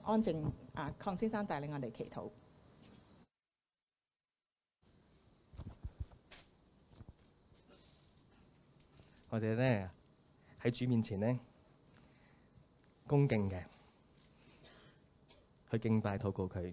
安靜鄺先生帶領我哋祈禱。 我哋咧喺主面前咧恭敬嘅去敬拜禱告佢。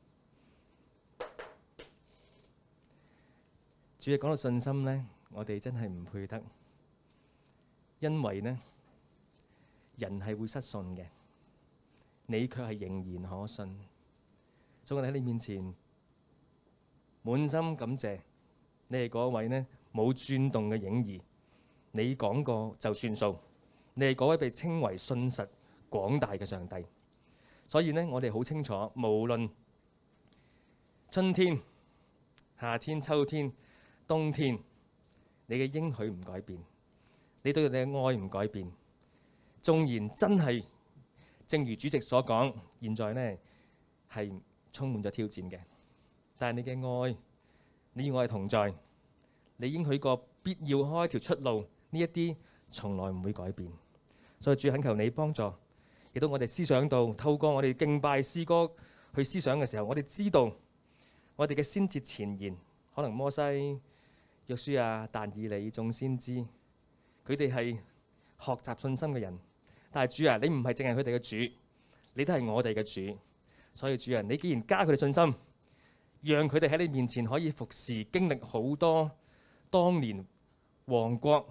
主要講到信心咧，我哋真係唔配得，因為咧人係會失信嘅，你卻係仍然可信。所以我哋喺你面前滿心感謝，你係嗰位咧冇轉動嘅影兒。你講過就算數，你係嗰位被稱為信實廣大嘅上帝。所以呢，我哋好清楚，無論春天、夏天、秋天、冬天，你嘅應許唔改變，你對你嘅愛唔改變。縱然真係正如主席所講，現在呢係充滿咗挑戰嘅，但係你嘅愛，你與我係同在，你應許過必要開一條出路。呢一啲從來唔會改變，所以主懇求你幫助，亦都我哋思想到透過我哋敬拜詩歌去思想嘅時候，我哋知道我哋嘅先哲前言，可能摩西、約書亞、但以理眾先知，佢哋係學習信心嘅人，但係主啊，你唔係淨係佢哋嘅主，你都係我哋嘅主，所以主啊，你既然加佢哋信心，讓佢哋喺你面前可以服侍，經歷好多當年王國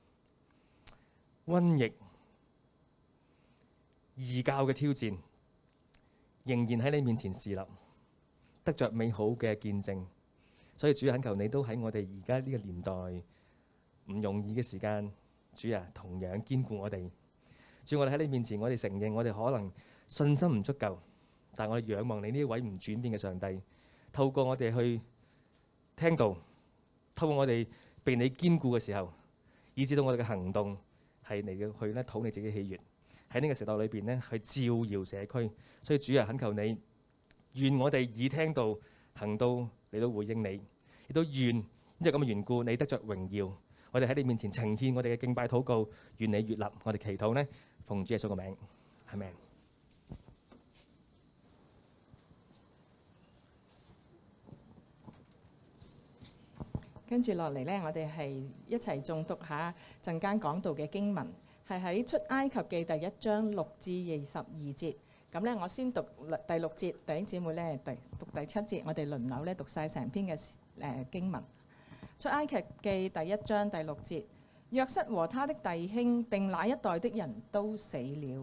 瘟疫、異教嘅挑戰，仍然喺你面前侍立，得着美好嘅見證。所以主懇求你都喺我哋而家呢個年代唔容易嘅時間，主啊，同樣堅固我哋。主，我哋喺你面前，我哋承認我哋可能信心唔足夠，但我哋仰望你呢一位唔轉變嘅上帝，透過我哋去聽道，透過我哋被你堅固嘅時候，以至到我哋嘅行動係嚟到去咧討你自己喜悅，喺呢個時代裏邊咧去照耀社區。所以主啊，懇求你，願我哋以聽道行道嚟到回應你，亦都願因為咁嘅緣故，你得着榮耀。我哋喺你面前呈獻我哋嘅敬拜禱告，願你悅納我哋祈禱呢，奉主耶穌嘅名，阿們。 跟住落嚟呢，我哋係一齊誦讀下陣間講道嘅經文，係喺出埃及記第1章6至22節。咁呢，我先讀第6節，弟兄姊妹呢讀第7節，我哋輪流呢讀晒成篇嘅經文。出埃及記第1章第6節，約瑟和他的弟兄並那一代的人都死了。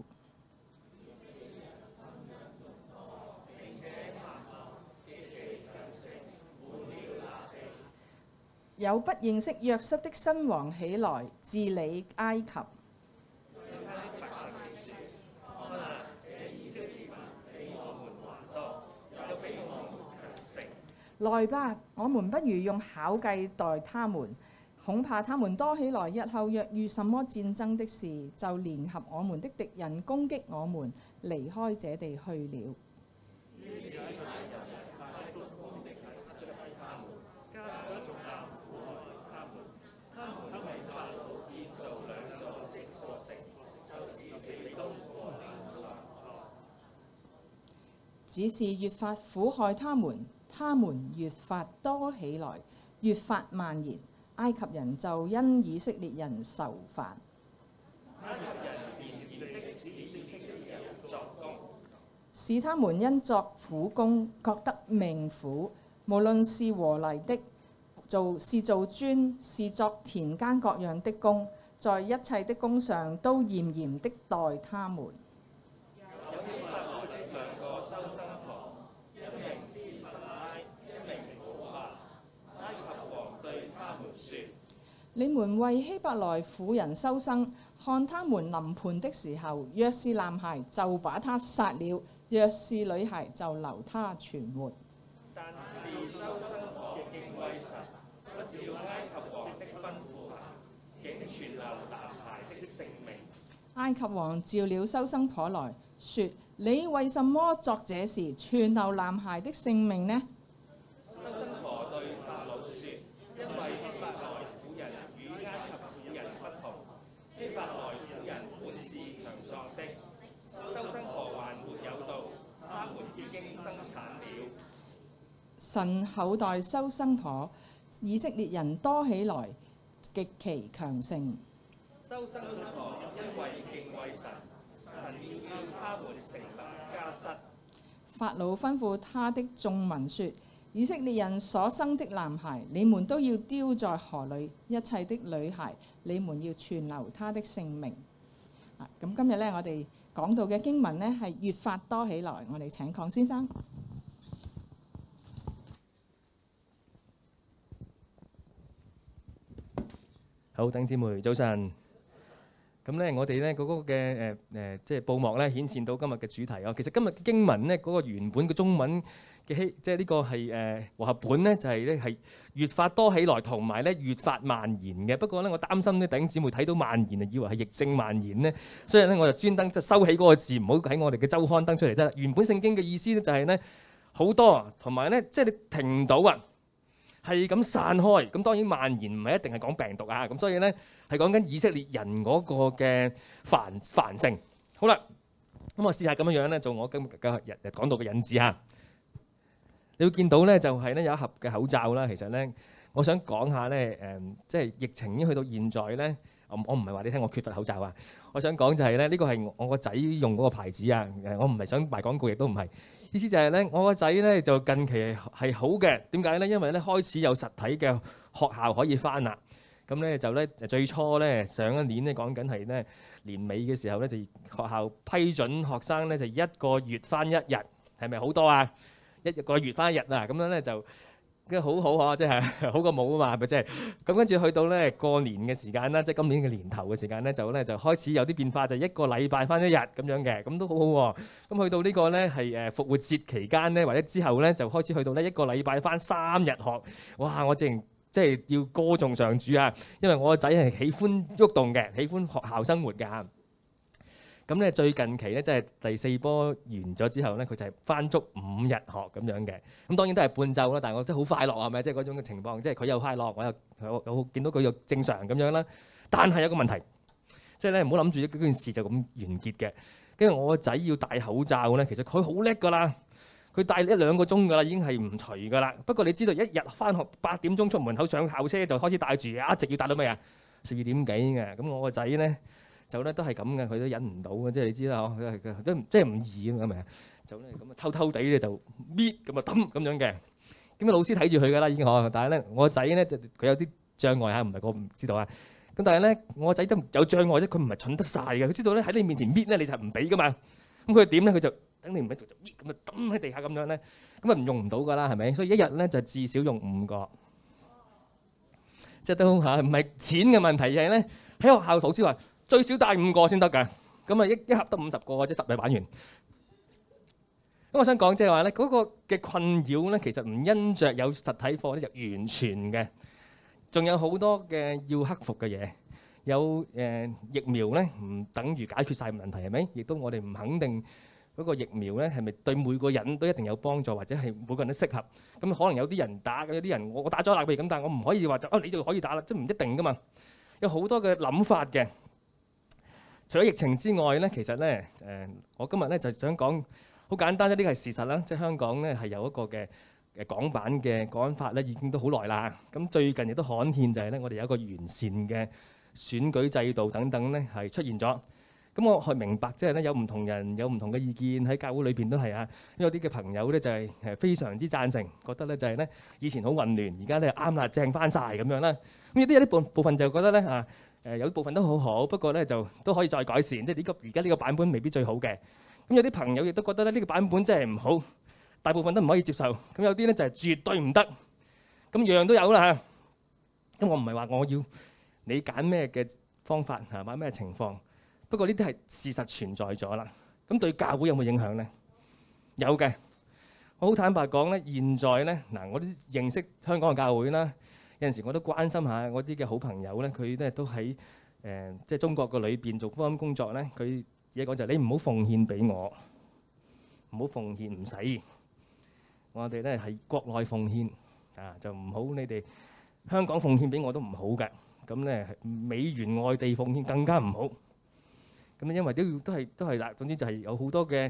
有不認識約瑟的新王起來治理埃及。來吧，我們不如用巧計待他們，恐怕他們多起來，日後若遇什麼戰爭的事，就聯合我們的敵人攻擊我們，離開這地去了。只是越發苦害他們，他們越發多起來，越發蔓延。埃及人就因以色列人愁煩。使他們因作苦工覺得命苦，無論是和泥的，是做磚，是作田間各樣的工，在一切的工上都嚴嚴的待他們。你們為希伯來婦人收生，看他們臨盆的時候，若是男孩就把他殺了，若是女孩就留他存活。但是收生婆敬畏神，不照埃及王的吩咐行，竟存留男孩的性命。埃及王召了收生婆來說：你為什麼作這事，存留男孩的性命呢？ 神厚待收生婆，以色列人多起來，極其強盛。 收生婆因為敬畏神，神要他們成立家室。 法老吩咐他的眾民說：以色列人所生的男孩，你們都要丟在河裏；一切的女孩，你們要存留他的性命。咁今日呢，我哋講到嘅經文呢，係越發多起來。我哋請鄺先生。 好，弟兄姊妹早晨。咁咧，我哋咧嗰個嘅即係佈幕咧，顯現到今日嘅主題哦。其實今日嘅經文咧，嗰個原本嘅中文嘅即係呢個係和合本咧，就係咧係越發多起來，同埋咧越發蔓延嘅。不過咧，我擔心咧弟兄姊妹睇到蔓延啊，以為係疫症蔓延咧，所以咧我就專登即係收起嗰個字，唔好喺我哋嘅週刊登出嚟啫。原本聖經嘅意思咧就係咧好多，同埋咧即係你停唔到啊。係咁散開，咁當然蔓延唔係一定係講病毒啊，咁所以咧係講緊以色列人嗰個嘅繁盛。好啦，咁我試下咁樣咧做我今日講到嘅引子嚇。你會見到咧就係咧有一盒嘅口罩啦。其實咧，我想講下咧即係疫情已經去到現在咧，我唔係話你聽我缺乏口罩啊。我想講就係咧呢個係我個仔用嗰個牌子啊。我唔係想賣廣告，亦都唔係。意思就係咧，我個仔咧就近期係好嘅。點解咧？因為咧開始有實體嘅學校可以返啦。咁咧就咧最初咧上一年咧講緊係咧年尾嘅時候咧，就學校批准學生咧就一個月返一日，係咪好多啊？一個月返一日啊，咁樣咧就好好呵，即係好過冇啊嘛，係咪即係？咁跟住去到咧過年嘅時間啦，即係今年嘅年頭嘅時間咧，就開始有啲變化，就一個禮拜返一日咁樣嘅，咁都好好喎。咁去到呢個咧係復活節期間咧，或者之後咧就開始去到咧一個禮拜返3日學。哇！我即係要歌頌上主啊，因為我個仔係喜歡喐動嘅，喜歡學校生活㗎。咁咧最近期咧即係第4波完咗之後咧，佢就係返足5日學咁樣嘅。咁當然都係半晝啦，但係我都好快樂係咪？即係嗰種嘅情況，即係佢又快樂，我又見到佢又正常咁樣啦。但係有個問題，即係咧唔好諗住嗰件事就咁完結嘅。跟住我個仔要戴口罩咧，其實佢好叻㗎啦，佢戴1-2個鐘㗎啦，已經係唔除㗎啦。不過你知道一日返學8點鐘出門口上校車就開始戴住，一直要戴到咩啊？12點幾嘅。咁我個仔咧。就咧都係咁嘅，佢都忍唔到嘅，即係你知啦，佢都即係唔易咁咪就咧咁啊偷偷地咧就搣咁啊抌咁樣嘅，咁啊老師睇住佢㗎啦已經可，但係咧我個仔咧就佢有啲障礙嚇，唔係我唔知道啊。咁但係咧我個仔都有障礙啫，佢唔係蠢得晒嘅，佢知道咧喺你面前搣咧你就唔俾㗎嘛。咁佢點咧？佢就等你唔喺度就搣咁啊抌喺地下咁樣咧，咁啊唔用唔到㗎啦，係咪？所以一日咧就至少用5個，即係都嚇唔係錢嘅問題，而係咧喺學校老師話。最少帶5個先得㗎，咁啊一盒得50個，即係10日玩完。咁我想講即係話咧，嗰個嘅困擾咧，其實唔因着有實體課咧就完全嘅，仲有好多嘅要克服嘅嘢。有疫苗咧，唔等於解決晒問題係咪？亦都我哋唔肯定嗰個疫苗咧係咪對每個人都一定有幫助，或者係每個人都適合。咁可能有啲人打，有啲人我打咗啦，譬如咁，但係我唔可以話就你就可以打啦，即係唔一定㗎嘛。有好多嘅諗法嘅。除咗疫情之外咧，其實咧我今日咧就想講好簡單啫，呢個係事實啦。即係香港咧係有一個嘅港版嘅國安法咧，已經都好耐啦。咁最近亦都刊憲就係咧，我哋有一個完善嘅選舉制度等等咧係出現咗。咁我係明白即係咧有唔同人有唔同嘅意見喺教會裏邊都係啊。有啲嘅朋友咧就係非常之贊成，覺得咧就係咧以前好混亂，而家咧啱啦，正翻晒咁樣啦。咁有啲部分就覺得咧啊。有部分都好好，不過咧就都可以再改善，即係而家呢個版本未必最好嘅。咁有啲朋友亦都覺得咧呢個版本真係唔好，大部分都唔可以接受。咁有啲咧就係絕對唔得，咁樣樣都有啦。咁我唔係話我要你揀咩嘅方法係嘛咩情況，不過呢啲係事實存在咗啦。咁對教會有冇影響咧？有嘅。我好坦白講咧，現在咧嗱，我都認識香港嘅教會啦。有陣時我都關心下我啲嘅好朋友咧，佢咧都喺即係中國個裏邊做福音工作咧。佢而家講就係你唔好奉獻俾我，唔好奉獻唔使。我哋咧係國內奉獻啊，就唔好你哋香港奉獻俾我都唔好嘅。咁咧美元外地奉獻更加唔好。咁因為都係啦，總之就係有好多嘅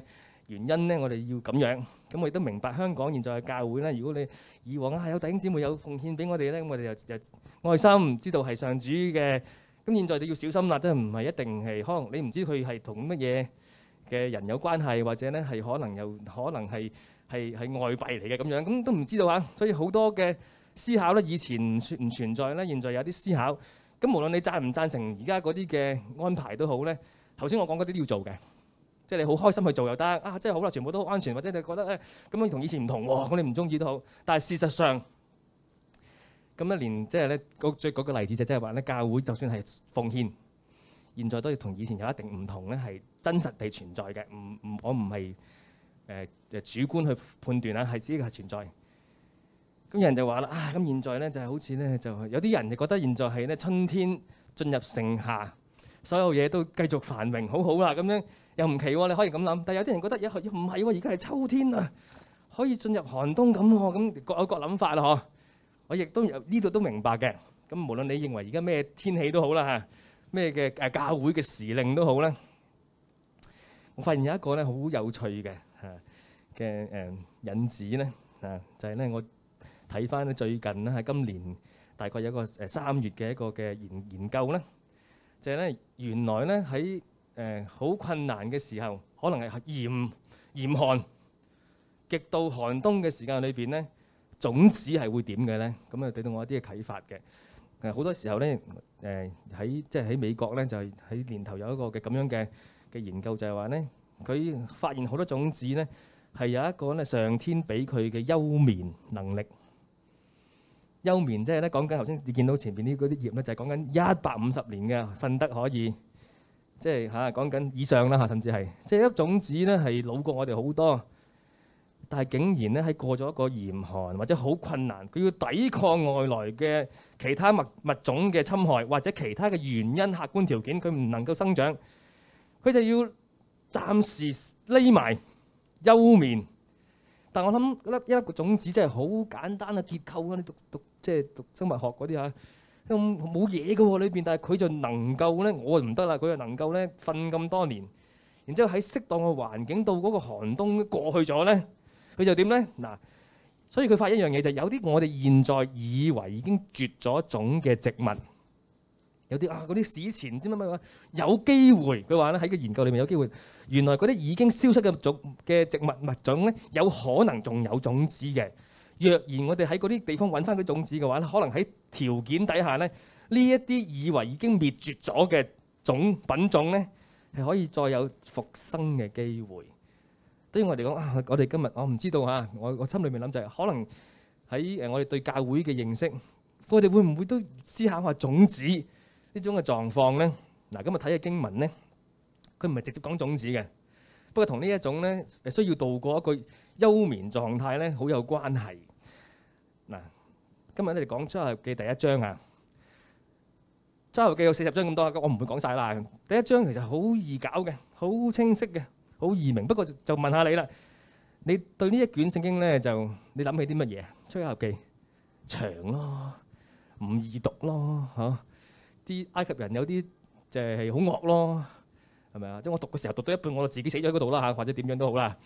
原因咧，我哋要咁樣。咁我亦都明白香港現在嘅教會咧，如果你以往有弟兄姊妹有奉獻俾我哋咧，咁我哋又愛心知道係上主嘅。咁現在你要小心啦，真係唔係一定係可能你唔知佢係同乜嘢嘅人有關係，或者咧係可能係外幣嚟嘅咁樣，咁都唔知道啊。所以好多嘅思考咧，以前唔存在咧，現在有啲思考。咁無論你贊唔贊成而家嗰啲嘅安排都好咧，頭先我講嗰啲都要做嘅，即係你好開心去做又得啊，即係好啦，全部都好安全，或者你覺得咁樣同以前唔同喎，咁你唔中意都好。但係事實上，咁一年即係咧最嗰個例子就即係話咧，教會就算係奉獻，現在都要同以前有一定唔同咧，係真實地存在嘅。我唔係主觀去判斷啦，係自己係存在。咁有人就話啦咁現在咧就係好似咧就有啲人就覺得現在係咧春天進入盛夏，所有嘢都繼續繁榮，好好啦咁樣又唔奇喎，你可以咁諗。但係有啲人覺得唔係喎，而家係秋天啊，可以進入寒冬咁喎，咁各有各諗法啦嗬。我亦都呢度都明白嘅。咁無論你認為而家咩天氣都好啦嚇，咩嘅教會嘅時令都好啦，我發現有一個咧好有趣嘅引子咧就係咧我睇翻咧最近咧喺今年大概有一個3月嘅一個嘅研究咧，就係咧原來咧喺好困難嘅時候，可能係嚴寒、極度寒冬嘅時間裏邊咧，種子係會點嘅咧？咁啊，俾到我一啲嘅啟發嘅。好多時候咧，喺美國咧，就係喺年頭有一個嘅咁樣嘅研究，就係話咧，佢發現好多種子咧係有一個咧上天俾佢嘅休眠能力。休眠即係咧講緊頭先你見到前邊啲嗰啲葉咧，就係講緊150年嘅瞓得可以，即係講緊以上啦甚至係即係一種子咧係老過我哋好多。但係竟然咧喺過咗一個嚴寒或者好困難，佢要抵抗外來嘅其他物種嘅侵害，或者其他嘅原因、客觀條件，佢唔能夠生長，佢就要暫時匿埋休眠。但我諗一粒個種子真係好簡單嘅結構啊！你讀生物學嗰啲冇嘢嘅喎裏邊，但係佢就能夠咧，我就唔得啦，佢就能夠咧瞓咁多年，然之後喺適當嘅環境到嗰個寒冬過去咗咧。佢就點咧？嗱，所以佢發現一樣嘢，就有啲我哋現在以為已經絕咗種嘅植物，有啲嗰啲史前唔知乜乜話有機會。佢話咧喺個研究裏面有機會，原來嗰啲已經消失嘅植物物種咧，有可能仲有種子嘅。若然我哋喺嗰啲地方揾翻嗰種子嘅話咧，可能喺條件底下咧，呢一啲以為已經滅絕咗嘅品種咧，係可以再有復生嘅機會。對於我哋講我哋今日我唔知道我心裏面諗就係可能喺我哋對教會嘅認識，我哋會唔會都思考下種子呢種嘅狀況咧？嗱，今日睇嘅經文咧，佢唔係直接講種子嘅，不過同呢一種咧需要度過一個休眠狀態咧，好有關係。嗱，今日我哋講出埃及記第1章出埃及記有40章咁多，我唔會講晒啦。第1章其實好易搞嘅，好清晰嘅。好易明，不過就問下你啦，你對呢一卷聖經咧，就你諗起啲乜嘢？出埃及記長咯，唔易讀咯，啲埃及人有啲就係好惡咯，係咪啊？即係我讀嘅時候讀到一半，我就自己死咗喺嗰度啦或者點樣都好啦。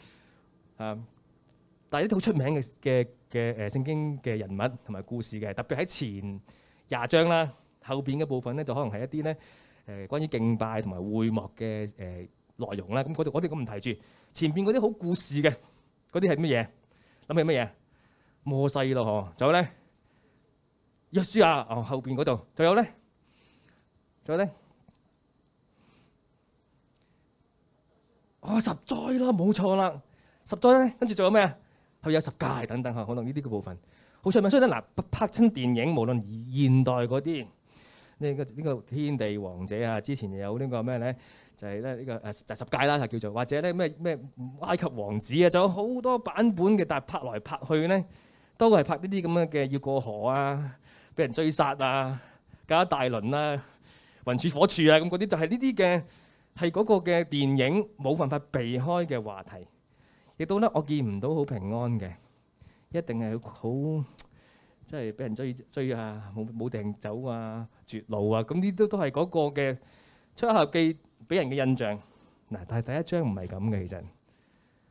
但係啲好出名嘅聖經嘅人物同埋故事嘅，特別喺前20章啦，後邊嘅部分咧就可能係一啲咧關於敬拜同埋會幕嘅內容啦，咁嗰啲咁唔提住，前邊嗰啲好故事嘅嗰啲係乜嘢？諗起乜嘢？摩西咯，嗬，仲有咧約書亞，後邊嗰度，仲有咧十災啦，冇錯啦，十災咧，跟住仲有咩啊？係有十誡等等，可能呢啲嘅部分好出名。所以咧拍親電影，無論現代嗰啲呢個天地王者之前又有呢個咩咧？就係咧呢個就十誡啦，就叫做或者咧咩埃及王子仲有好多版本嘅，但係拍來拍去咧，都係拍呢啲咁樣嘅要過河俾人追殺搞一大輪雲柱火柱咁嗰啲，就係呢啲嘅係嗰個嘅電影冇辦法避開嘅話題，亦都咧我見唔到好平安嘅，一定係好即係俾人追冇掟走絕路咁呢啲都係嗰個嘅出埃及記俾人嘅印象。嗱，但係第1章唔係咁嘅，其實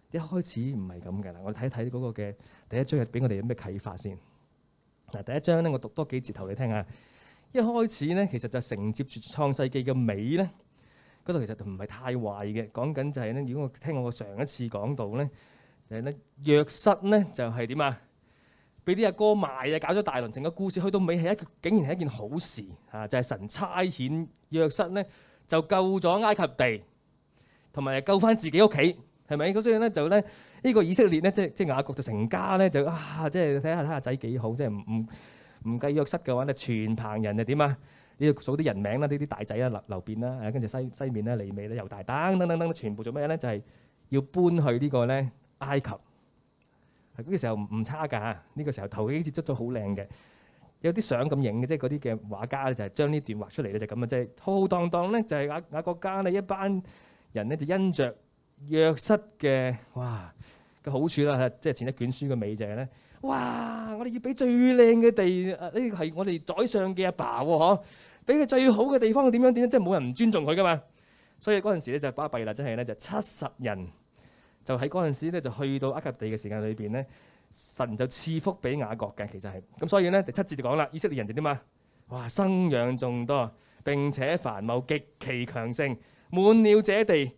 一開始唔係咁嘅啦。我哋睇一睇嗰個嘅第一章係俾我哋有咩啟發先。嗱，第一章咧，我讀多幾節頭你聽下。一開始咧，其實就承接住創世記嘅尾咧，嗰度其實就唔係太壞嘅。講緊就係咧，如果我聽我上一次講到咧，就係咧約瑟咧就係點啊？俾啲阿哥賣啊，搞咗大輪，成個故事去到尾係竟然係一件好事啊！就係神差遣約瑟咧，就救咗埃及地，同埋救翻自己屋企，係咪？咁所以咧就咧呢個以色列咧，即係雅各就成家咧就即係睇下仔幾好，即係唔計約瑟嘅話咧，全棚人就點啊？呢度數啲人名啦，呢啲大仔啦，流便啦，跟住西面咧、利未咧、猶大等，全部做咩咧？就係要搬去呢個咧埃及。嗰個時候唔差㗎，呢個時候頭幾節執咗好靚嘅，有啲相咁影嘅，即係嗰啲嘅畫家咧就係將呢段畫出嚟咧就咁啊，即係浩浩蕩蕩咧就係雅各家咧一班人咧就因着約瑟嘅嘅好處啦，即係前一卷書嘅尾就係咧，哇！我哋要俾最靚嘅地，呢個係我哋宰相嘅阿爸喎，嗬，俾佢最好嘅地方點樣，即係冇人唔尊重佢㗎嘛。所以嗰陣時咧就巴閉啦，真係咧就70人。就喺嗰陣時咧，就去到埃及地嘅時間裏邊咧，神就賜福俾雅各嘅，其實係咁。所以咧第7節就講啦，以色列人就點啊？哇，生養眾多，並且繁茂，極其強盛，滿了這地，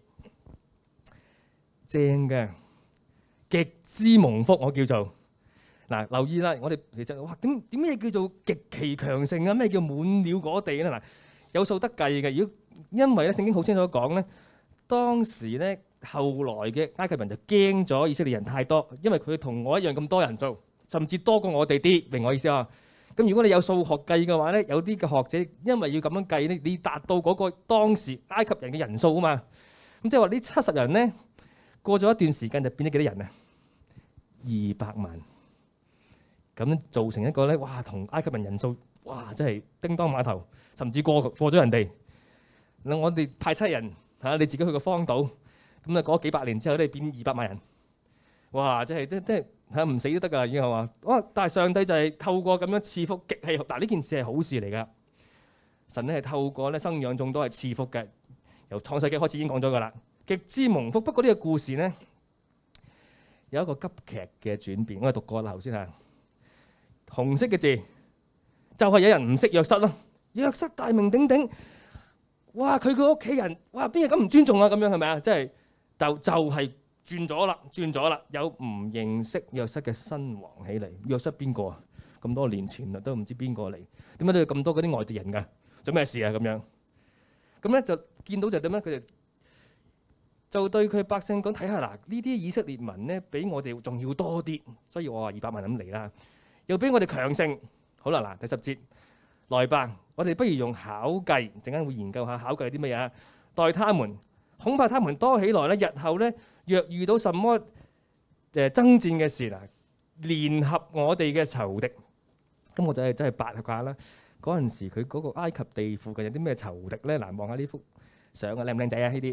正嘅，極之蒙福。我叫做嗱，留意啦，我哋其實點咩叫做極其強盛啊？咩叫滿了嗰地咧？嗱，有數得計嘅。如果因為咧聖經好清楚講咧，當時咧。後來嘅埃及人就驚咗以色列人太多，因為佢同我一樣咁多人做，甚至多過我哋啲，明我意思啊？咁如果你有數學計嘅話咧，有啲嘅學者因為要咁樣計咧，你達到嗰個當時埃及人嘅人數啊嘛。咁即係話呢70人咧，過咗一段時間就變咗幾多人啊？200萬。咁造成一個咧，哇！同埃及人人數，哇！真係叮當碼頭，甚至過咗人哋。嗱，我哋派7人嚇，你自己去個荒島。咁啊，過咗幾百年之後咧，變200萬人，哇！即係嚇唔死都得㗎，已經係嘛？哇！但係上帝就係透過咁樣賜福極氣，嗱呢件事係好事嚟㗎。神咧係透過咧生養眾多係賜福嘅，由創世記開始已經講咗㗎啦，極之蒙福。不過呢個故事咧有一個急劇嘅轉變，我哋讀過啦頭先嚇，紅色嘅字就係有人唔識約瑟咯，約瑟大名鼎鼎，哇！佢個屋企人，哇！邊個咁唔尊重啊？咁樣係咪啊？即係。就係轉咗啦，有唔認識約瑟嘅新王起嚟。約瑟邊個啊？咁多年前啦，都唔知邊個嚟。點解都有咁多嗰啲外地人㗎？做咩事啊？咁樣咁咧就見到就點樣？佢哋就對佢百姓講：睇下嗱，呢啲以色列民咧，比我哋仲要多啲，所以我話200萬咁嚟啦，又比我哋強盛。好啦，嗱第10節來吧，我哋不如用巧計，陣間會研究下巧計係啲乜嘢啊？待他們。恐怕他們多起來咧，日後咧若遇到什麼爭戰嘅事嗱，聯合我哋嘅仇敵，咁我就係真係八卦啦。嗰陣時佢嗰個埃及地附近有啲咩仇敵咧？嗱，望下呢幅相啊，靚唔靚仔啊？呢啲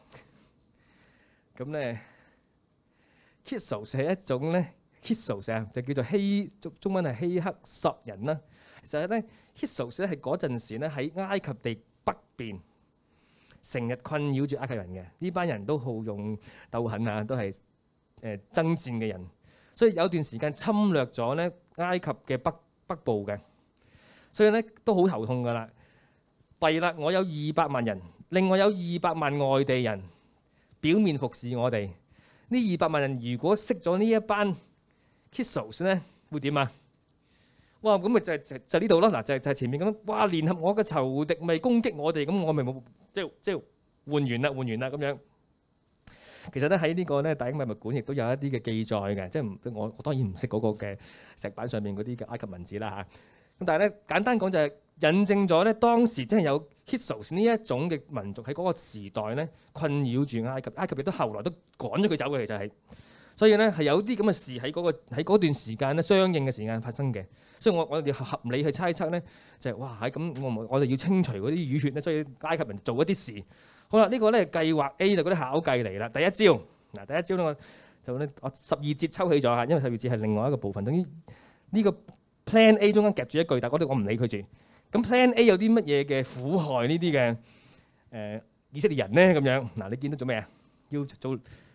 咁咧 Hyksos 係一種咧 Hyksos 啊，就叫做中文係希克索人啦。其實咧 Hyksos 咧係嗰陣時咧喺埃及地北邊。成日困擾住埃及人嘅呢班人都好勇鬥狠啊，都係爭戰嘅人，所以有段時間侵略咗咧埃及嘅北部嘅，所以咧都好頭痛噶啦。弊啦，我有200萬人，另外有200萬外地人表面服侍我哋。呢200萬人如果識咗呢一班 Hyksos 咧，會點啊？哇！咁咪就呢度咯，嗱就係前面咁，哇！聯合我嘅仇敵咪攻擊我哋，咁我咪冇即係換完啦咁樣。其實咧喺呢個咧大英博物館亦都有一啲嘅記載嘅，即係我當然唔識嗰個嘅石板上面嗰啲嘅埃及文字啦嚇。咁但係咧簡單講就係引證咗咧當時真係有 Hyksos 呢一種嘅民族喺嗰個時代咧困擾住埃及，埃及亦都後來都趕咗佢走嘅，其實係。所以咧係有啲咁嘅事喺嗰段時間咧相應嘅時間發生嘅，所以我哋合理去猜測咧就係哇喺咁我哋要清除嗰啲淤血咧，所以埃及人做一啲事。好啦，呢個咧計劃 A 就嗰啲巧計嚟啦。第一招嗱，第一招咧我12節抽起咗嚇，因為12節係另外一個部分。等於呢個 Plan A 中間夾住一句，但係嗰度我唔理佢住。咁 Plan A 有啲乜嘢嘅苦害呢啲嘅以色列人咧咁樣嗱？你見到做咩啊？要做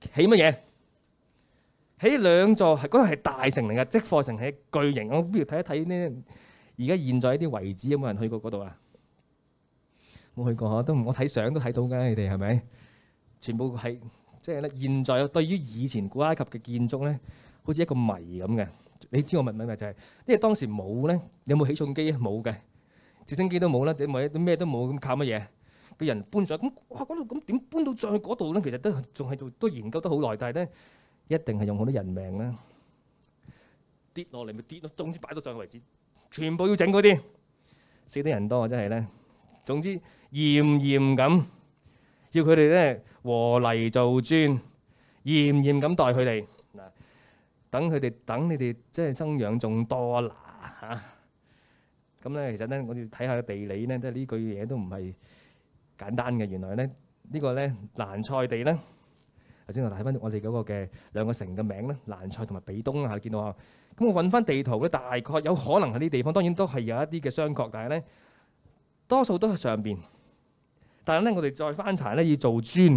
起乜嘢？起兩座，嗰個係大城嚟㗎，即課城係巨型。我不如睇一睇呢？而家現在啲遺址有冇人去過嗰度啊？冇去過嗬，都我睇相都睇到㗎，你哋係咪？全部係即係咧，現在對於以前古埃及嘅建築咧，好似一個謎咁嘅。你知我問咪就係，因為當時冇咧，有冇起重機啊？冇嘅，直升機都冇啦，或者咩都冇，咁靠乜嘢？個人搬上咁，哇嗰度咁點搬到上去嗰度咧？其實都仲係都研究得好耐，但係咧一定係用好多人命啦，跌落嚟咪跌咯，總之擺到上去為止，全部要整嗰啲，死得人多真係咧。總之嚴嚴咁要佢哋咧和泥做磚，嚴嚴咁待佢哋嗱，等你哋即係生養眾多啦嚇。咁咧其實咧，我哋睇下地理咧，即係呢句嘢都唔係簡單嘅。原來咧呢個咧蘭塞地咧，頭先我睇翻我哋嗰個嘅兩個城嘅名咧，蘭塞同埋比東啊，見到啊。咁我揾翻地圖咧，大概有可能喺呢地方，當然都係有一啲嘅商榷，但係咧多數都係上邊。但係咧，我哋再翻查咧，要做磚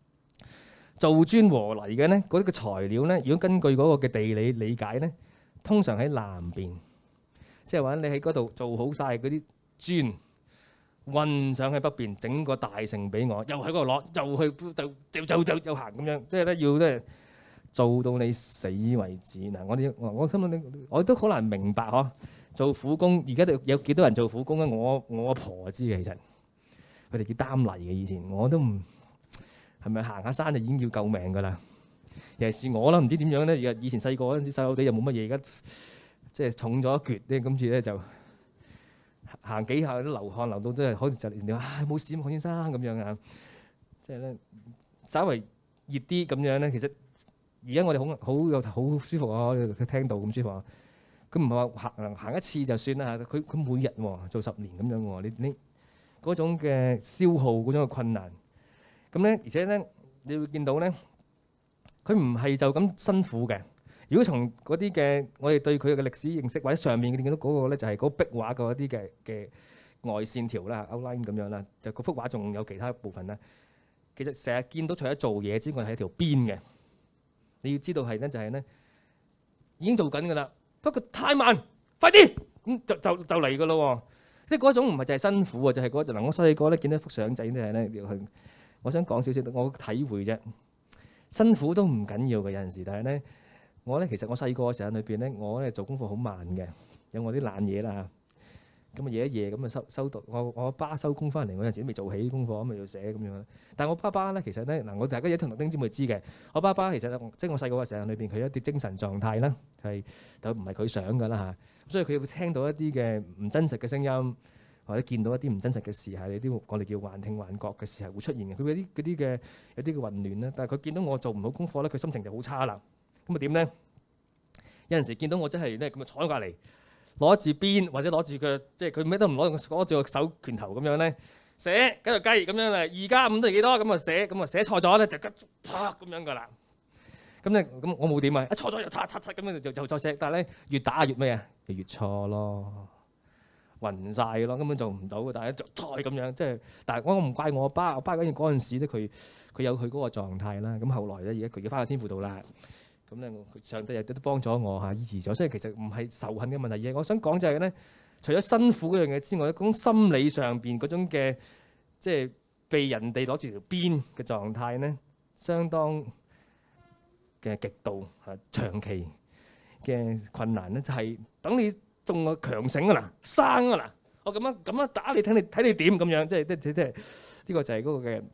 和泥嘅咧，嗰啲嘅材料咧，如果根據嗰個嘅地理理解咧，通常喺南邊，即係話你喺嗰度做好晒嗰啲磚，運上去北邊，整個大城俾我，又喺嗰度攞，又去就行咁樣，即係咧要咧做到你死為止嗱。我心諗我都好難明白嗬，做苦工而家有幾多人做苦工啊？我阿婆知嘅，其實佢哋叫擔泥嘅，以前我都唔係咪行下山就已經要救命㗎啦。尤其是我啦，唔知點樣咧。以前細個嗰陣時細路仔又冇乜嘢，而家即係重咗一橛咧。今次咧就行幾下都流汗流到真係好似就連話冇事，何先生咁樣啊。即係咧稍為熱啲咁樣咧，其實而家我哋好舒服啊，聽到咁舒服啊。佢唔係話行一次就算啦嚇，佢每日做10年咁樣喎。你嗰種嘅消耗，嗰種嘅困難，咁咧，而且咧，你會見到咧，佢唔係就咁辛苦嘅。如果從嗰啲嘅我哋對佢嘅歷史認識，或者上面你見到嗰個咧，就係嗰壁畫嗰啲嘅外線條啦 outline 咁樣啦，就嗰幅畫仲有其他部分啦。其實成日見到除咗做嘢之外，係一條邊嘅。你要知道係咧，就係咧已經做緊㗎啦，不過太慢，快啲咁就嚟㗎咯喎。即係嗰種唔係就係辛苦啊，就係嗰陣嗱，我細個咧見到一幅相仔咧，我想講少少我體會啫。辛苦都唔緊要嘅有陣時，但係咧其實我細個嘅時候裏邊咧，我咧做功課好慢嘅，有我啲懶嘢啦嚇。咁啊夜一夜咁啊收到我阿爸收工翻嚟，我有陣時都未做起功課咁啊要寫咁樣。但係我爸爸咧其實咧嗱，我大家一同丁姊妹知嘅，我爸爸其實即係我細個嘅時候裏邊，佢有一啲精神狀態啦，就唔係佢想㗎啦嚇。所以佢會聽到一啲嘅唔真實嘅聲音，或者見到一啲唔真實嘅事，係有啲我哋叫幻聽幻覺嘅事係會出現嘅。佢嗰啲嘅有啲嘅混亂啦。但係佢見到我做唔到功課咧，佢心情就好差啦。咁啊點咧？有陣時見到我真係咧咁啊坐喺隔離，攞住鞭或者攞住個即係佢咩都唔攞住個手拳頭咁樣咧寫跟住計咁樣咧，2+5等於幾多咁啊寫，咁啊寫錯咗咧就啪咁樣㗎啦。咁我冇點啊！一錯咗又擦咁樣就再寫，但係咧越打越咩啊？越錯咯，暈晒咯，根本做唔到。但係再咁樣，即係，但係我唔怪我阿爸，我爸嗰陣時咧，佢有佢嗰個狀態啦。咁後來咧，而家佢要翻去天父度啦。咁咧，上帝亦都幫咗我嚇，醫治咗。所以其實唔係仇恨嘅問題嘅。我想講就係咧，除咗辛苦嗰樣嘢之外，嗰種心理上邊嗰種嘅即係被人哋攞住條鞭嘅狀態咧，相當嘅極度長期嘅困難咧，就係等你仲個強盛啊嗱，生啊嗱，我咁樣打你，睇你點咁樣，即係呢個就係嗰個嘅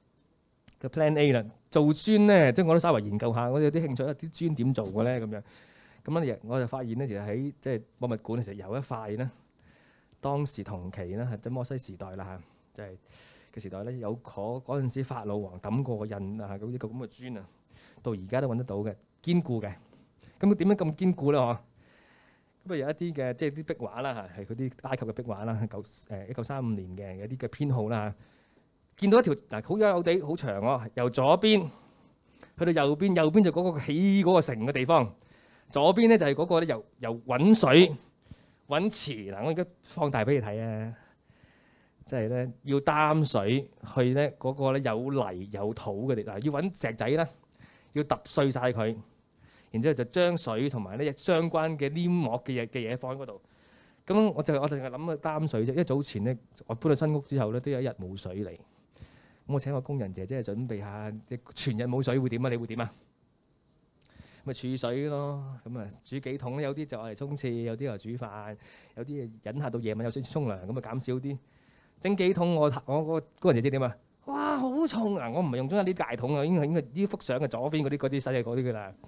Plan A 啦。做磚咧，即係我都稍微研究下，我有啲興趣，啲磚點做嘅咧咁樣。咁咧，我就發現咧，其實喺即係博物館其實有一塊咧，當時同期咧，即係摩西時代啦嚇，即係嘅時代咧，有嗰陣時法老王抌過個印啊，咁一個咁嘅磚啊。到而家都揾得到嘅，堅固嘅。咁佢點樣咁堅固咧？嗬，咁啊有一啲嘅即係啲壁畫啦嚇，係嗰啲埃及嘅壁畫啦，1935年嘅有啲嘅編號啦嚇。見到一條嗱好有地好長喎，由左邊去到右邊，右邊就嗰個起嗰個城嘅地方，左邊咧就係嗰個咧由揾水揾池嗱。我而家放大俾你睇啊，即係咧要擔水去咧嗰個咧有泥有土嘅地嗱，要揾石仔啦。 要揼碎晒佢，然之後就將水同埋呢相關嘅黏膜嘅嘢放喺嗰度。咁我淨係諗啊擔水啫，因為早前咧我搬到新屋之後咧，都有一日冇水嚟。咁我請個工人姐姐準備下，全日冇水會點啊？你會點啊？咪儲水咯，咁啊煮幾桶，有啲就愛嚟沖廁，有啲又煮飯，有啲忍下到夜晚有水沖涼，咁啊減少啲。整幾桶我個工人姐姐點啊？哇，好重啊！我唔係用咗啲大桶啊，應該呢幅相嘅左邊嗰啲細嘅嗰啲㗎啦。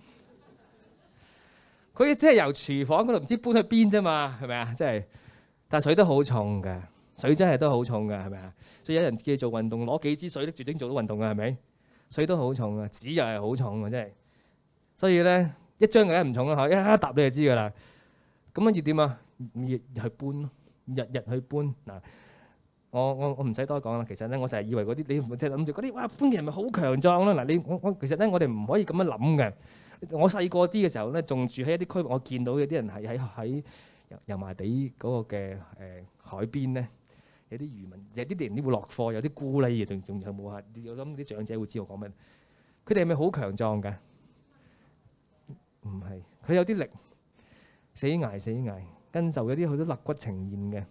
佢即係由廚房嗰度唔知搬去邊啫嘛，係咪啊？即係，但係水都好重㗎，水真係都好重㗎，係咪啊？所以有人叫你做運動，攞幾支水拎住整做到運動㗎，係咪？水都好重啊，紙又係好重啊，真係。所以咧，一張嘅唔重啦，一搭你就知㗎啦。咁樣要點啊？日去搬咯，日去搬嗱。我唔使多講啦。其實咧，我成日以為嗰啲你即係諗住嗰啲哇搬嘅人咪好強壯啦。嗱，我其實咧，我哋唔可以咁樣諗嘅。我細個啲嘅時候咧，仲住喺一啲區域，我見到有啲人係喺油麻地嗰個嘅海邊咧，有啲漁民，有啲人會落貨，有啲咕喱嘅，仲有冇啊？我諗啲長者會知我講咩。佢哋係咪好強壯㗎？唔係，佢有啲力，死捱，跟受有啲好多肋骨呈現嘅。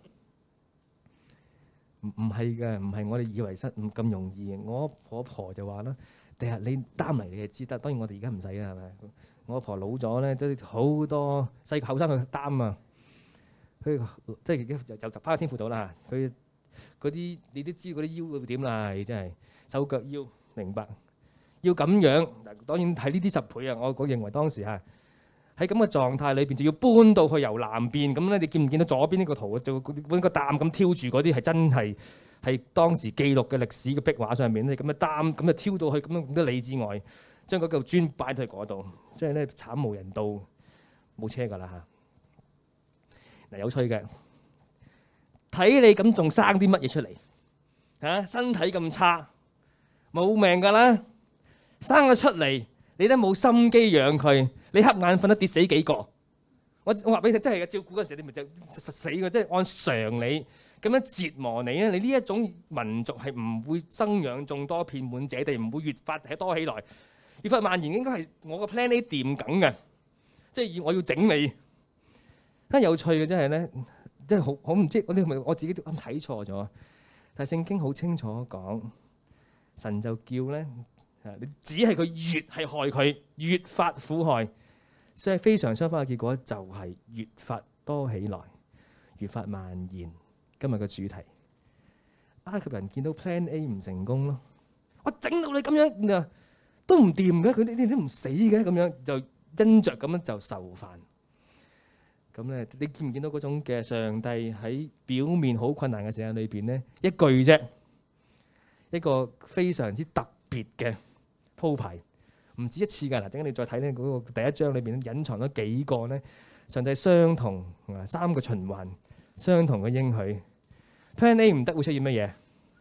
唔係嘅，唔係我哋以為唔咁容易。我婆婆就話啦，第日你擔嚟你就知得。當然我哋而家唔使啦，係咪？我婆老咗咧，都好多細個後生佢擔啊。佢即係就翻去天父度啦。佢嗰啲你都知嗰啲腰會點啦，你真係手腳腰明白。要咁樣嗱，當然係呢啲10倍啊！我認為當時嚇喺咁嘅狀態裏邊，就要搬到去由南邊咁咧。你見唔見到左邊呢個圖？就揾個擔咁挑住嗰啲係真係當時記錄嘅歷史嘅壁畫上面咧，咁嘅擔咁就挑到去咁樣多里之外，將嗰嚿磚擺到去嗰度，即係咧慘無人道，冇車㗎啦嚇。嗱，有趣嘅，睇你咁仲生啲乜嘢出嚟嚇？身體咁差，冇命㗎啦！生咗出嚟，你都冇心機養佢，你瞌眼瞓都跌死幾個。我話俾你聽，真係嘅，照顧嗰陣時，你咪就實死嘅，即係按常理咁樣折磨你咧。你呢一種民族係唔會生養眾多，遍滿這地，唔會越發多起來，越發蔓延。應該係我個 plan A 掂緊嘅，即係我要整你。真係有趣嘅，真係咧，即係好唔知我哋係咪我自己都啱睇錯咗？但係聖經好清楚講，神就叫咧。你只係佢越係害佢，越發苦害，所以非常相反嘅結果就係越發多起來，越發蔓延。今日嘅主題，埃及人見到 Plan A 唔成功咯，我整到你咁樣都唔掂嘅，佢哋都唔死嘅，咁樣就因着咁樣就受犯。咁咧，你見唔見到嗰種嘅上帝喺表面好困難嘅時間裏邊咧，一句啫，一個非常之特別嘅鋪排，唔止一次㗎。嗱，陣間你再睇咧嗰個第一章裏邊隱藏咗幾個咧，上帝相同3個循環相同嘅應許。Plan A 唔得會出現乜嘢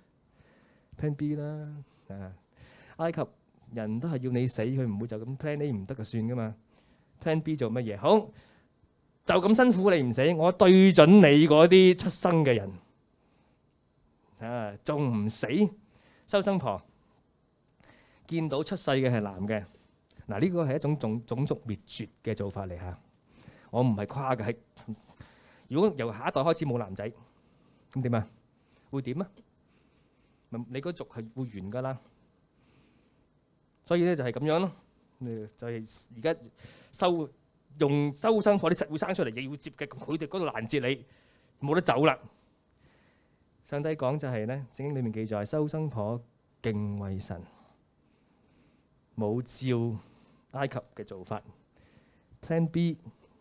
？Plan B 啦，埃及人都係要你死，佢唔會就咁 Plan A 唔得就算㗎嘛。Plan B 做乜嘢？好，就咁辛苦你唔死，我對準你嗰啲出生嘅人仲唔死？收生婆見到出世嘅係男嘅，嗱，呢個係一種種族滅絕嘅做法嚟嚇。我唔係誇嘅，係如果由下一代開始冇男仔，咁點啊？會點啊？你嗰族係會完㗎啦。所以咧就係咁樣咯，就係而家收生婆啲實會生出嚟，亦要接嘅，佢哋嗰度攔截你，冇得走啦。上帝講就係咧，聖經裏面記載，收生婆敬畏神，冇照埃及嘅做法。Plan B，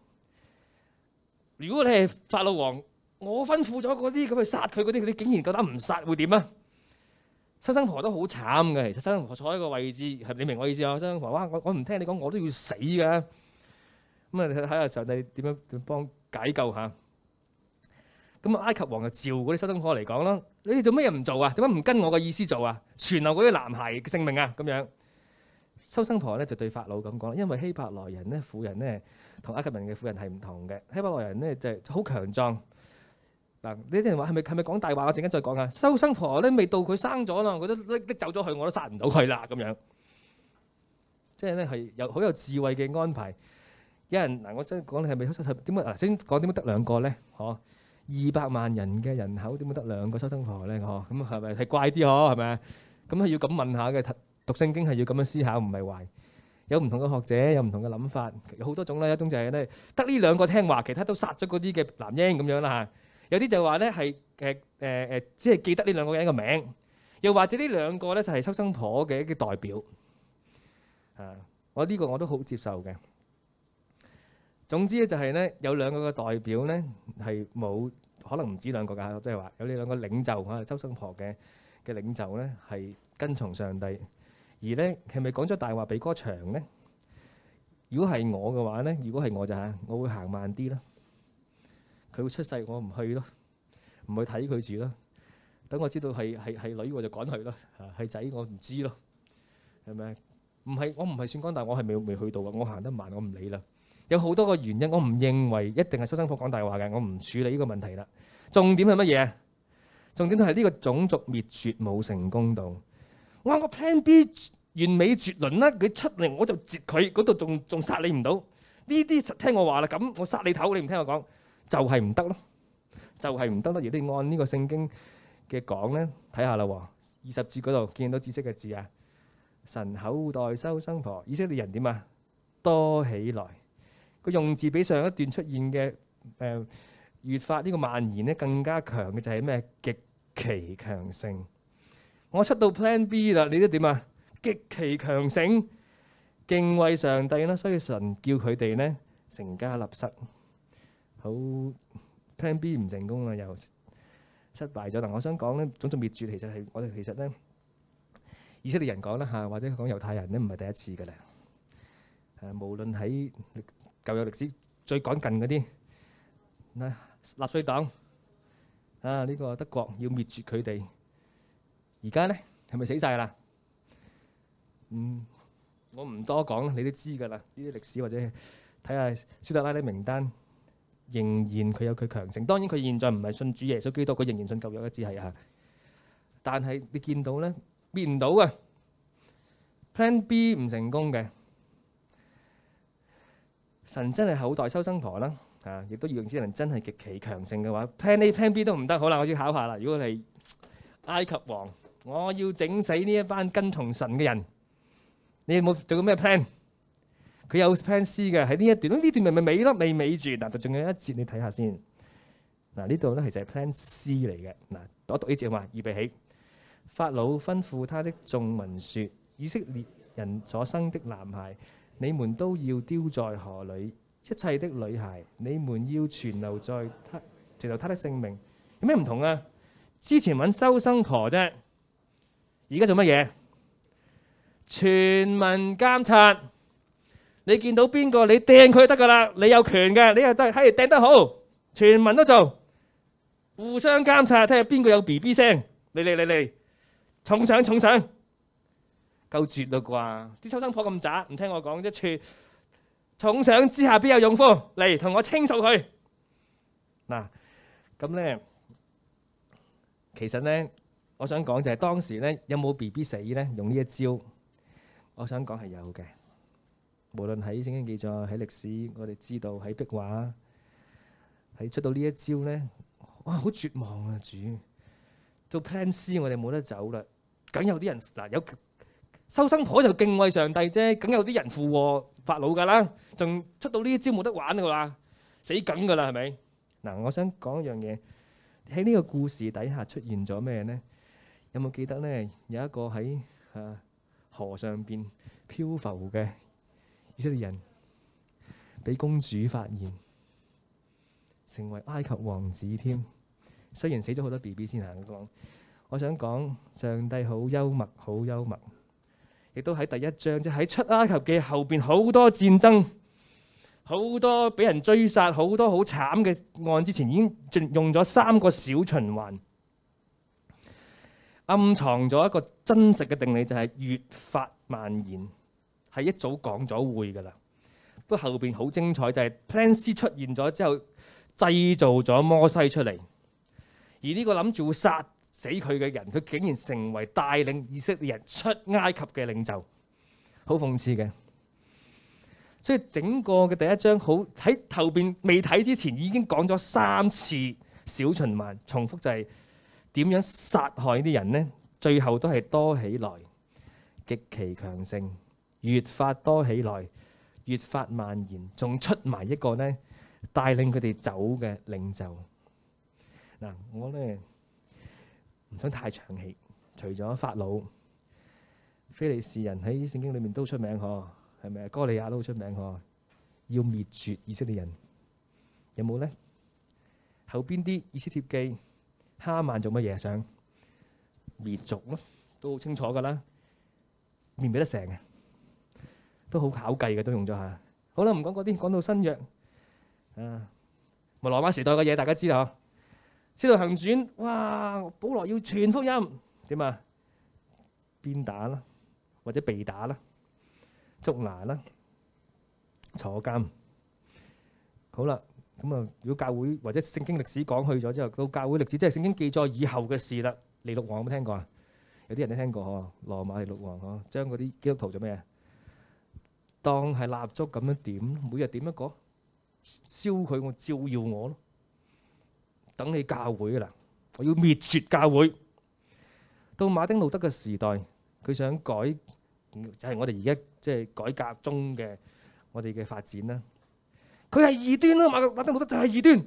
如果你係法老王，我吩咐咗嗰啲咁去殺佢嗰啲，你竟然夠膽唔殺，會點啊？收生婆都好慘嘅，其實收生婆坐喺個位置，係你明我意思啊？收生婆，哇！我唔聽你講，我都要死㗎。咁啊，你睇下上帝點樣幫解救下。咁埃及王就召嗰啲收生婆嚟講啦，你哋做咩嘢唔做啊？點解唔跟我嘅意思做啊？存留嗰啲男孩嘅性命啊？咁樣收生婆咧就對法老咁講，因為希伯來人咧婦人咧同埃及人嘅婦人係唔同嘅。希伯來人咧就係好強壯。嗱，你啲人話係咪講大話？我陣間再講啊。收生婆咧未到佢生咗啦，我都拎走咗佢，我都殺唔到佢啦咁樣。 即係咧係好有智慧嘅安排。有人嗱，我想講你係咪點解先講點解得兩個咧？嗬，200萬人嘅人口點解得兩個收生婆咧？嗬，咁係咪係怪啲嗬？係咪啊？咁係要咁問下嘅，讀聖經係要咁樣思考，唔係壞。有唔同嘅學者，有唔同嘅諗法，有好多種啦。一種就係咧，得呢兩個聽話，其他都殺咗嗰啲嘅男嬰咁樣啦嚇。有啲就話咧係只係記得呢兩個人嘅名，又或者呢兩個咧就係收生婆嘅一啲代表。我呢個我都好接受嘅。總之咧就係咧有兩個嘅代表咧係冇可能唔止兩個㗎，即係話有呢兩個領袖啊，收生婆嘅領袖咧係跟從上帝。而咧係咪講咗大話比歌長咧？如果係我嘅話咧，如果係我就係我會行慢啲啦。佢會出世，我唔去咯，唔去睇佢住咯。等我知道係女，我就趕去咯。係仔，我唔知咯，係咪？我唔係算講大話，我係未去到啊。我行得慢，我唔理啦。有好多個原因，我唔認為一定係收生婆講大話嘅，我唔處理呢個問題啦。重點係乜嘢？重點係呢個種族滅絕冇成功到。我話我 Plan B 完美絕倫啦，佢出嚟我就截佢，嗰度仲殺你唔到。呢啲聽我話啦，咁我殺你頭，你唔聽我講，就係唔得咯，就係唔得咯。如果你按呢個聖經嘅講咧，睇下啦喎，20節嗰度見到紫色嘅字啊，神厚待收生婆，以色列人點啊？多起來。個用字比上一段出現嘅越發呢個蔓延咧更加強嘅就係咩？極其強盛。我出到 Plan B 啦，你都點啊？極其強盛，敬畏上帝啦，所以神叫佢哋咧成家立室。好 Plan B 唔成功啦，又失敗咗。但我想講咧，種族滅絕其實係我哋其實咧以色列人講啦嚇，或者講猶太人咧唔係第一次㗎啦。無論喺舊約歷史最趕近嗰啲納粹黨啊，呢個德國要滅絕佢哋。而家咧係咪死晒啦？我唔多講啦，你都知㗎啦。呢啲歷史或者睇下施特拉啲名單，仍然佢有佢強盛。當然佢現在唔係信主耶穌基督，佢仍然信舊約嘅只係啊。但係你見到咧滅唔到嘅 Plan B 唔成功嘅，神真係厚待收生婆啦啊！亦都要讓之人真係極其強盛嘅話 ，Plan A、Plan B 都唔得。好啦，我要考下啦。如果係埃及王，我要整死呢一班跟從神嘅人，你有冇做過咩 plan？ 佢有 Plan C 嘅喺呢一段，呢段咪尾咯，未尾住。嗱，仲有一節你睇下先。嗱，呢度咧其實係 Plan C 嚟嘅。嗱，我讀呢節話，預備起。法老吩咐他的眾民說：以色列人所生的男孩，你們都要丟在河裏；一切的女孩，你們要存留他的性命。有咩唔同啊？之前揾收生婆啫，而家做乜嘢？全民監察，你見到邊個你掟佢得噶啦，你有權嘅，你又真係掟得好，全民都做，互相監察，睇下邊個有 BB 聲，嚟，重賞，夠絕啦啩？啲收生婆咁渣，唔聽我講啫，重賞之下必有勇夫，嚟同我清掃佢。嗱，咁咧。其實咧，我想講就係當時咧有冇 BB 死咧？用呢一招，我想講係有嘅。無論喺聖經記載、喺歷史，我哋知道喺壁畫，喺出到呢一招咧，哇！好絕望啊！主到 Plan C， 我哋冇得走啦。梗有啲人嗱，有收生婆就敬畏上帝啫，梗有啲人附和法老㗎啦。仲出到呢一招冇得玩㗎啦，死梗㗎啦，係咪？嗱，我想講一樣嘢。喺呢個故事底下出現咗咩呢？有冇記得呢？有一個喺河上邊漂浮嘅以色列人，俾公主發現，成為埃及王子添。雖然死咗好多 BB 先行講，我想講上帝好幽默，好幽默。亦都喺第一章，即係喺出埃及嘅後邊，好多戰爭。好多俾人追殺，好多好慘嘅案之前已經用咗3個小循環，暗藏咗一個真實嘅定理，就係越發蔓延，係一早講咗會㗎啦。不過後邊好精彩，就係 Plan C 出現咗之後，製造咗摩西出嚟，而呢個諗住會殺死佢嘅人，佢竟然成為帶領以色列人出埃及嘅領袖，好諷刺嘅。 所以整個嘅第一章好喺後邊未睇之前已經講咗3次小循環，重複就係點樣殺害啲人呢？最後都係多起來，極其強盛，越發多起來，越發蔓延，仲出埋一個呢帶領佢哋走嘅領袖。嗱，我呢唔想太長氣，除咗法老、非利士人喺聖經裏面都出名嗬，係咪？哥利亞都好出名嗬，要滅絕以色列人，有冇呢？後邊啲以斯帖記、哈曼做乜嘢？想滅族咯，都好清楚噶啦，滅唔滅得成嘅，都好考計嘅，都用咗下。好啦，唔講嗰啲，講到新約啊，咪羅馬時代嘅嘢，大家知道嗬。使徒行傳，哇！保羅要傳福音，點啊？鞭打啦，或者被打啦，捉拿啦，坐監。好啦，咁啊，如果教會或者聖經歷史講去咗之後，到教會歷史即係聖經記載以後嘅事啦。尼祿王有冇聽過啊？有啲人都聽過嗬，羅馬尼祿王嗬，將嗰啲基督徒做咩啊？當係蠟燭咁樣點，每日點一個，燒佢，我照耀我咯。等你教會啦，我要滅絕教會。到馬丁路德嘅時代，佢想改，就係我哋而家即係改革中嘅我哋嘅發展啦。佢係異端咯，馬丁路德就係異端。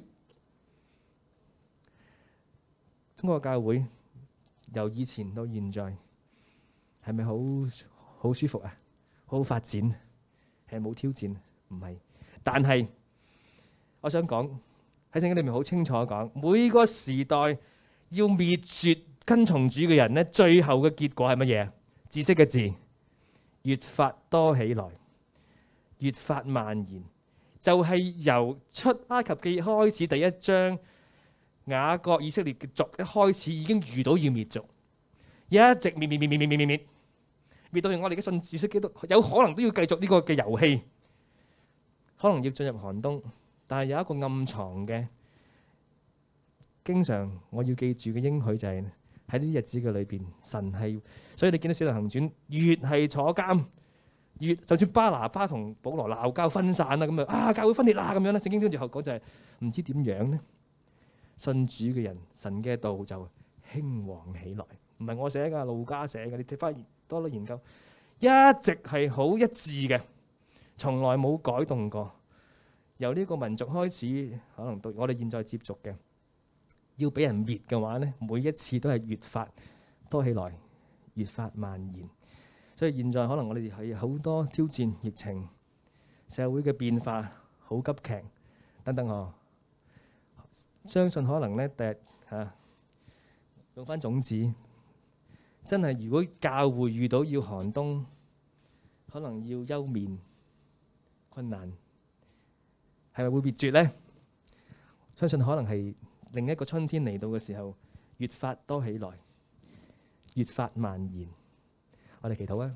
中國教會由以前到現在，係咪好舒服啊？好發展，係冇挑戰？唔係，但係我想講喺聖經裏面好清楚講，每個時代要滅絕跟從主嘅人咧，最後嘅結果係乜嘢？知識嘅字，越發多起來，越發蔓延，就係由出埃及記開始第一章，雅各以色列嘅族一開始已經遇到要滅族，一直滅到我哋嘅信主基督，有可能都要繼續呢個嘅遊戲，可能要進入寒冬，但係有一個暗藏嘅，經常我要記住嘅應許就係喺呢啲日子嘅裏邊，神係，所以你見到《使徒行傳》越係坐監，越就算巴拿巴同保羅鬧交分散啦，咁啊教會分裂啦咁樣咧，聖經跟住後講就係唔知點樣咧，信主嘅人，神嘅道就興旺起來。唔係我寫㗎，路加寫嘅，你睇翻多啲研究，一直係好一致嘅，從來冇改動過。由呢個民族開始，可能到我哋現在接觸嘅，要俾人滅嘅話咧，每一次都係越發多起來，越發蔓延。所以現在可能我哋係好多挑戰，疫情、社會嘅變化好急劇等等呵。相信可能咧，第日用翻種子，真係如果教會遇到要寒冬，可能要休眠困難，係咪會滅絕咧？相信可能係另一個春天嚟到嘅時候，越發多起來，越發蔓延。我哋祈禱啊！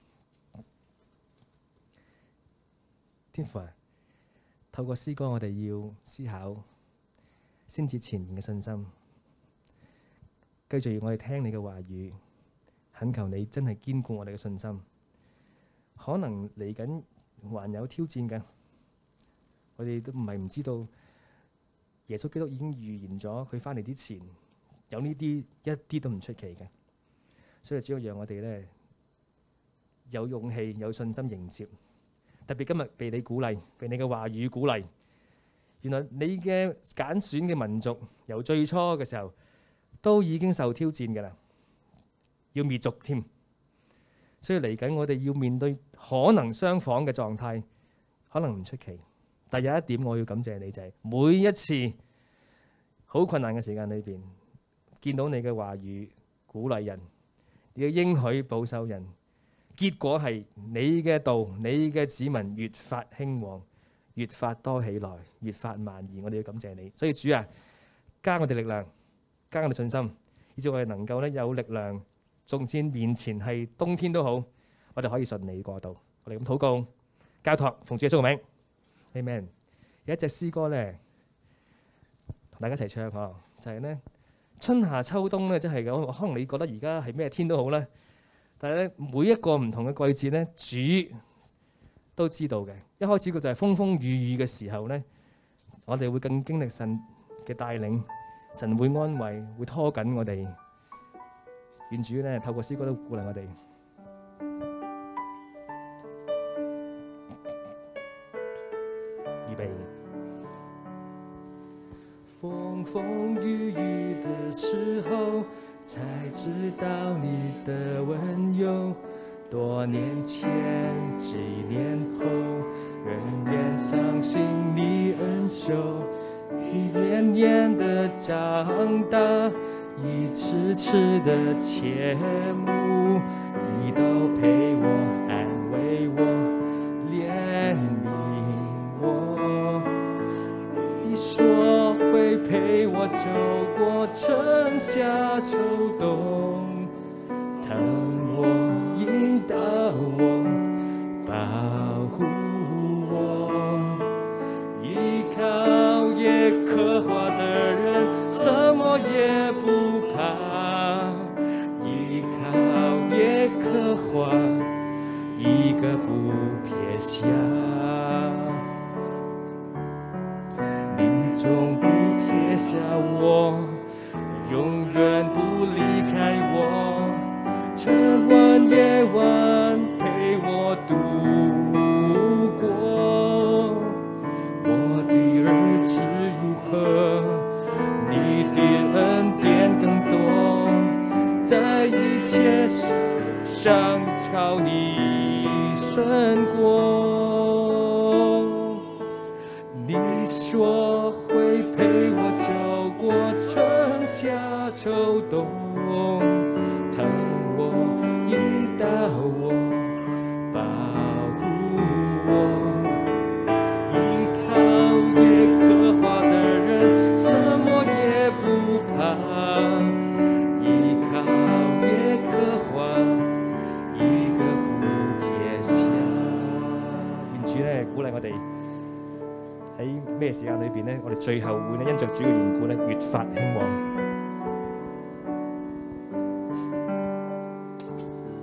天父啊，透過詩歌，我哋要思考先至前言嘅信心。繼續我哋聽你嘅話語，懇求你真係堅固我哋嘅信心。可能嚟緊還有挑戰嘅，我哋都唔係唔知道。耶穌基督已經預言咗，佢翻嚟之前有呢啲一啲都唔出奇嘅。所以主要讓我哋咧有勇氣、有信心迎接。特別今日被你鼓勵，被你嘅話語鼓勵。原來你嘅揀選嘅民族由最初嘅時候都已經受挑戰㗎啦，要滅族添。所以嚟緊我哋要面對可能相仿嘅狀態，可能唔出奇。但有一點我要感謝你，就係每一次好困難嘅時間裏邊，見到你嘅話語鼓勵人，你嘅應許保守人，結果係你嘅道，你嘅子民越發興旺，越發多起來，越發蔓延。我哋要感謝你，所以主啊，加我哋力量，加我哋信心，以致我哋能夠咧有力量，縱使面前係冬天都好，我哋可以順利過渡。我哋咁禱告，交託奉主耶穌嘅名。Amen。有一隻詩歌咧，同大家一齊唱嗬，就係咧春夏秋冬咧，即係咁。可能你覺得而家係咩天都好咧，但係咧每一個唔同嘅季節咧，主都知道嘅。一開始佢就係風風雨雨嘅時候咧，我哋會更經歷神嘅帶領，神會安慰，會拖緊我哋。願主咧透過詩歌都鼓勵我哋。預備。風風雨雨的時候，才知道你的溫柔。多年前，幾年後，仍然相信你恩手，一年年的長大，一次次的切慕，你都陪我，安慰我，憐憫我。你說會陪我走過春夏秋冬，疼我，引導我，保護我。依靠耶和華的人，什麼也不怕。依靠耶和華，一個不撇下。你總不撇下我，永遠不離開我。晨晚夜晚陪我度過，我的日子如何，你的恩典更多，在一切事上靠你勝過。你說會陪我走過春夏秋冬，引導我，保護我。依靠耶和華的人，什麼也不怕。依靠耶和華，一個不撇下。願主咧鼓勵我哋喺咩時間裏邊咧，我哋最後會咧因着主嘅緣故咧越發興旺。